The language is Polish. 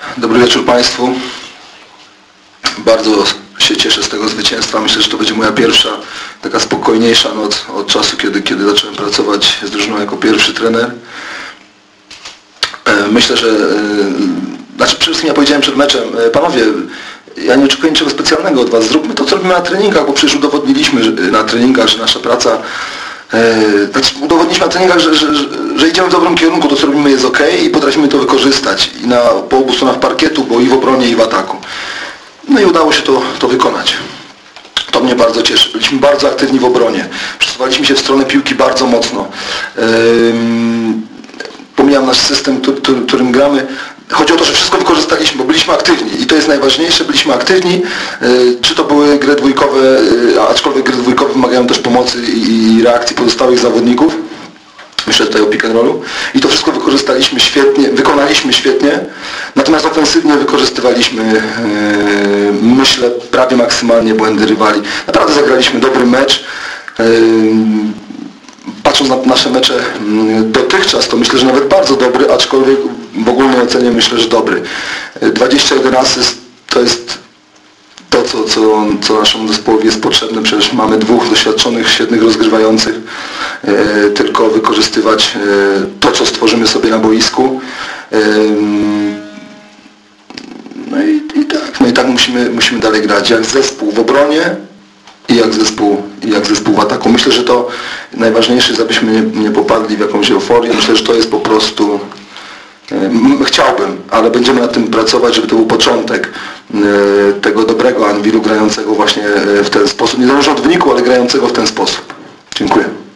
Dobry wieczór Państwu. Bardzo się cieszę z tego zwycięstwa. Myślę, że to będzie moja pierwsza taka spokojniejsza noc od czasu, kiedy zacząłem pracować z drużyną jako pierwszy trener. Myślę, że... przede wszystkim ja powiedziałem przed meczem, panowie, ja nie oczekuję niczego specjalnego od was. Zróbmy to, co robimy na treningach, bo przecież udowodniliśmy na treningach, że nasza praca... udowodniliśmy na treningach, że idziemy w dobrym kierunku, to co robimy jest ok i potrafimy to wykorzystać i po obu stronach parkietu, bo i w obronie, i w ataku. No i udało się to wykonać. To mnie bardzo cieszy. Byliśmy bardzo aktywni w obronie. Przesuwaliśmy się w stronę piłki bardzo mocno. Pomijam nasz system, którym gramy. Chodzi o to, że wszystko wykorzystaliśmy, bo byliśmy aktywni i to jest najważniejsze, byliśmy aktywni, czy to były gry dwójkowe, aczkolwiek gry dwójkowe wymagają też pomocy i reakcji pozostałych zawodników. Myślę tutaj o pick and rollu. I to wszystko wykorzystaliśmy świetnie, wykonaliśmy świetnie, natomiast ofensywnie wykorzystywaliśmy, myślę, prawie maksymalnie błędy rywali. Naprawdę zagraliśmy dobry mecz. Patrząc na nasze mecze dotychczas, to myślę, że nawet bardzo dobry, aczkolwiek w ogólnej ocenie myślę, że dobry. 21 asyst to jest to, co naszemu zespołowi jest potrzebne. Przecież mamy dwóch doświadczonych, świetnych rozgrywających. Tylko wykorzystywać to, co stworzymy sobie na boisku. No i tak musimy dalej grać. Jak zespół w obronie i jak zespół w ataku. Myślę, że to najważniejsze jest, abyśmy nie popadli w jakąś euforię. Myślę, że to jest po prostu... Chciałbym, ale będziemy nad tym pracować, żeby to był początek tego dobrego Anwilu grającego właśnie w ten sposób. Niezależnie od wyniku, ale grającego w ten sposób. Dziękuję.